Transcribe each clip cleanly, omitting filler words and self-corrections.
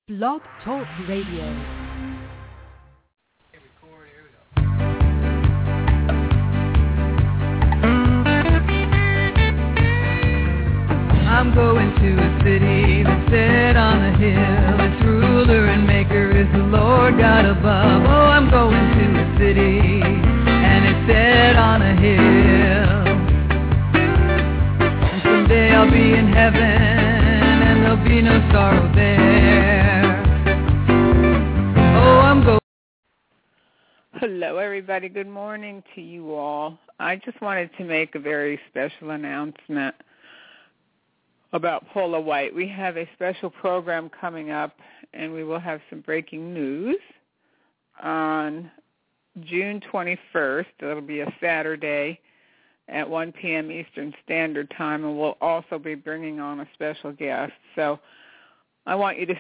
Blog Talk Radio. I'm going to a city that's set on a hill. Its ruler and maker is the Lord God above. Oh, I'm going to a city and it's set on a hill. And someday I'll be in heaven and there'll be no sorrow there. Oh, I'm going. Hello, everybody. Good morning to you all. I just wanted to make a very special announcement about Paula White. We have a special program coming up, and we will have some breaking news on June 21st. It'll be a Saturday at 1 p.m. Eastern Standard Time, and we'll also be bringing on a special guest. So I want you to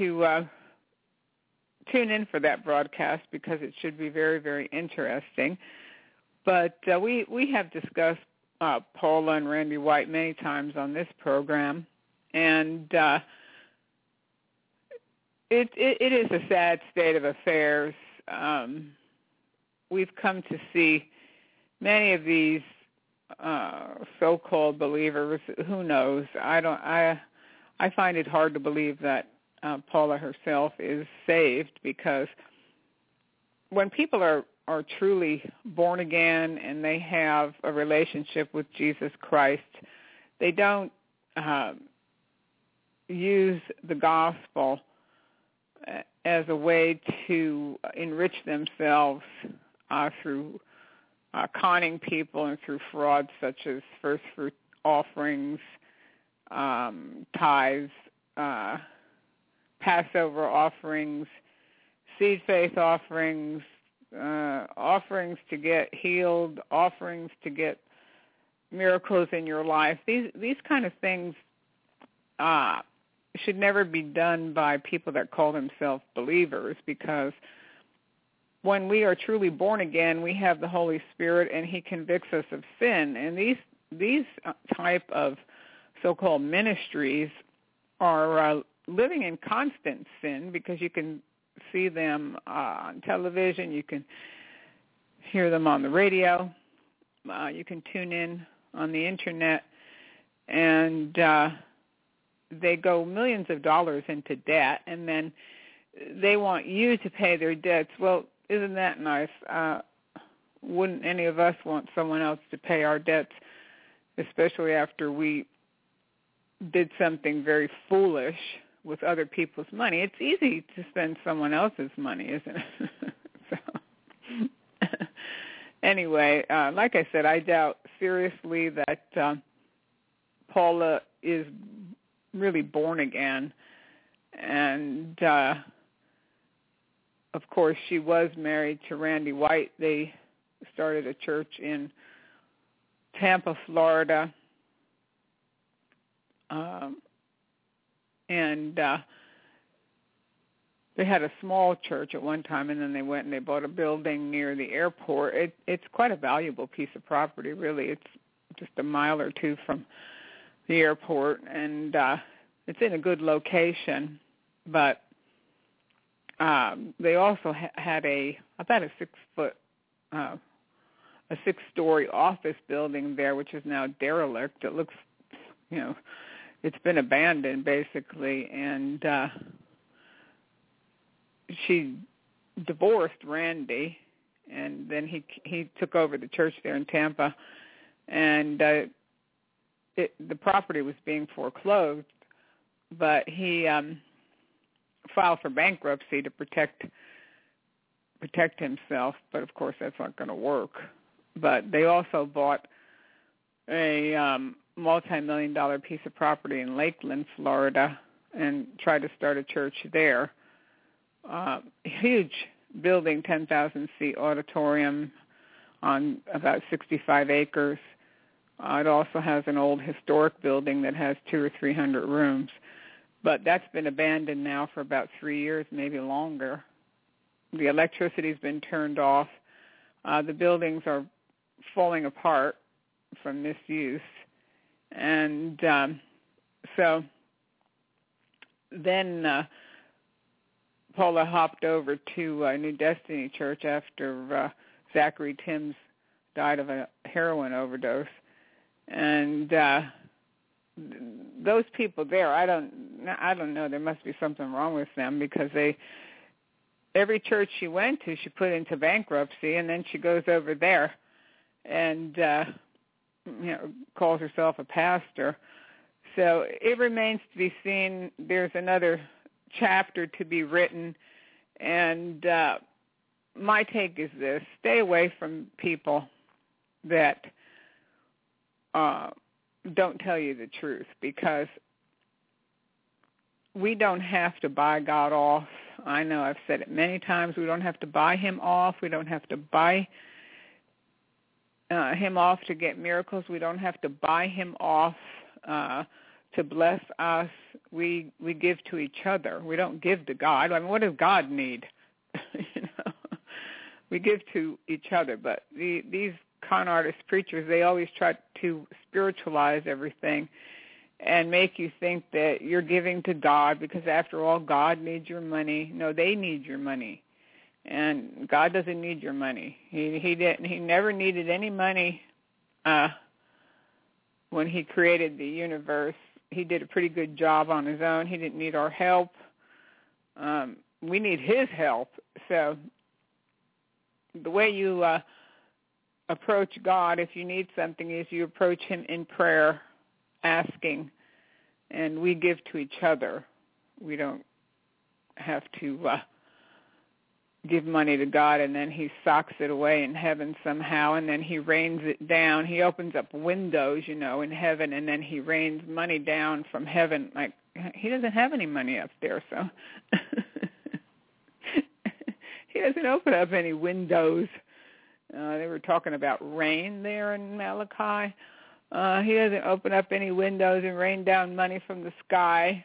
tune in for that broadcast because it should be very, very interesting. But we have discussed Paula and Randy White many times on this program, and it is a sad state of affairs. We've come to see many of these so-called believers. Who knows? I find it hard to believe that Paula herself is saved, because when people are truly born again and they have a relationship with Jesus Christ, they don't use the gospel as a way to enrich themselves through conning people and through frauds such as first fruit offerings, tithes, Passover offerings, seed faith offerings, offerings to get healed, offerings to get miracles in your life. These kind of things should never be done by people that call themselves believers, because when we are truly born again, we have the Holy Spirit and He convicts us of sin. And these type of so-called ministries are living in constant sin, because you can see them on television, you can hear them on the radio, you can tune in on the internet, and they go millions of dollars into debt, and then they want you to pay their debts. Well, isn't that nice? Wouldn't any of us want someone else to pay our debts, especially after we did something very foolish with other people's money? It's easy to spend someone else's money, isn't it? So, anyway, like I said, I doubt seriously that Paula is really born again. And, of course, she was married to Randy White. They started a church in Tampa, Florida. And they had a small church at one time, and then they went and they bought a building near the airport. It's quite a valuable piece of property, really. It's just a mile or two from the airport, and it's in a good location. But they also had about a 6-story office building there, which is now derelict. It looks, it's been abandoned, basically, and she divorced Randy, and then he took over the church there in Tampa, and the property was being foreclosed, but he filed for bankruptcy to protect himself, but of course that's not going to work. But they also bought a multi-million-dollar piece of property in Lakeland, Florida, and tried to start a church there. Huge building, 10,000-seat auditorium on about 65 acres. It also has an old historic building that has 200 or 300 rooms. But that's been abandoned now for about 3 years, maybe longer. The electricity's been turned off. The buildings are falling apart from misuse. And so then Paula hopped over to New Destiny Church after Zachary Timms died of a heroin overdose. And those people there, I don't know, there must be something wrong with them, because every church she went to, she put into bankruptcy, and then she goes over there and calls herself a pastor. So it remains to be seen. There's another chapter to be written, and my take is this: stay away from people that don't tell you the truth, because we don't have to buy God off. I know I've said it many times. We don't have to buy him off. We don't have to buy him off to get miracles. We don't have to buy him off to bless us. We give to each other. We don't give to God. I mean, what does God need? We give to each other. But these con artist preachers, they always try to spiritualize everything and make you think that you're giving to God, because after all, God needs your money. No, they need your money. And God doesn't need your money. He never needed any money when he created the universe. He did a pretty good job on his own. He didn't need our help. We need his help. So the way you approach God, if you need something, is you approach him in prayer, asking, and we give to each other. We don't have to give money to God and then he socks it away in heaven somehow, and then he rains it down. He opens up windows, in heaven, and then he rains money down from heaven. Like, he doesn't have any money up there, so he doesn't open up any windows. They were talking about rain there in Malachi. He doesn't open up any windows and rain down money from the sky.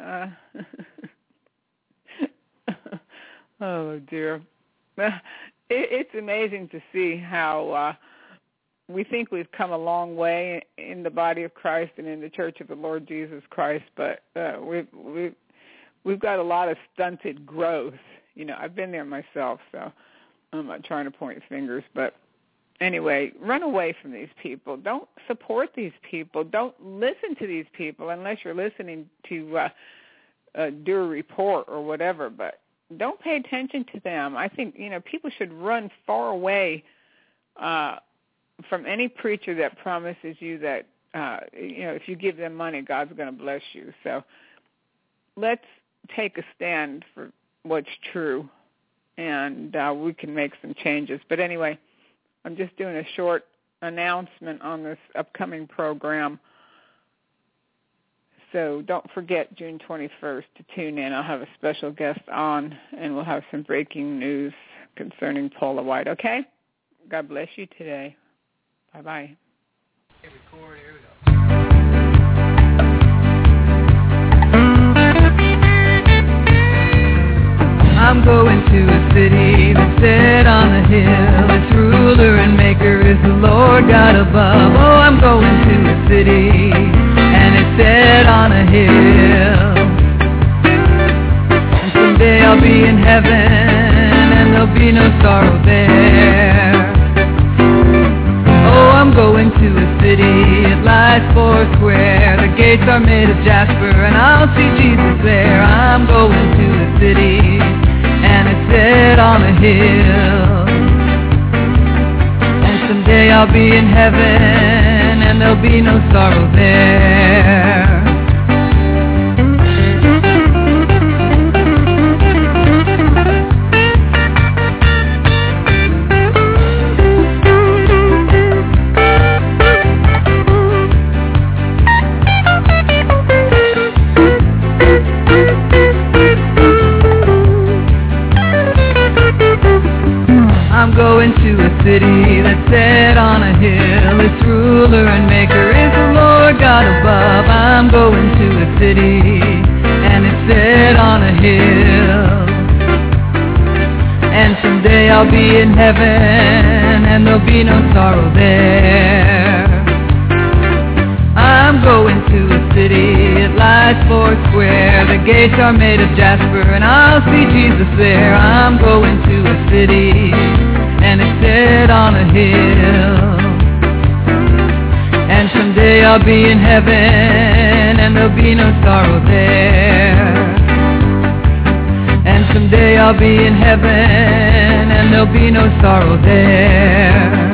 Oh, dear. It's amazing to see how we think we've come a long way in the body of Christ and in the Church of the Lord Jesus Christ, but we've got a lot of stunted growth. I've been there myself, so I'm not trying to point fingers, but anyway, run away from these people. Don't support these people. Don't listen to these people unless you're listening to do a report or whatever, but don't pay attention to them. I think, people should run far away from any preacher that promises you that, if you give them money, God's going to bless you. So let's take a stand for what's true, and we can make some changes. But anyway, I'm just doing a short announcement on this upcoming program. So don't forget June 21st to tune in. I'll have a special guest on, and we'll have some breaking news concerning Paula White, okay? God bless you today. Bye-bye. Hey, record. Here we go. I'm going to a city that's set on a hill. Its ruler and maker is the Lord God above. Oh, I'm going to a city, and it's set on a hill. And someday I'll be in heaven, and there'll be no sorrow there. Oh, I'm going to a city, it lies four square. The gates are made of jasper, and I'll see Jesus there. I'm going to a city, and it's set on a hill. And someday I'll be in heaven, and there'll be no sorrow there. I'm going to a city that's set on a hill. Its ruler and maker is the Lord God above. I'm going to a city, and it's set on a hill. And someday I'll be in heaven, and there'll be no sorrow there. I'm going to a city, it lies four square. The gates are made of jasper, and I'll see Jesus there. I'm going to a city, and it's set on a hill. And someday I'll be in heaven, and there'll be no sorrow there. And someday I'll be in heaven, and there'll be no sorrow there.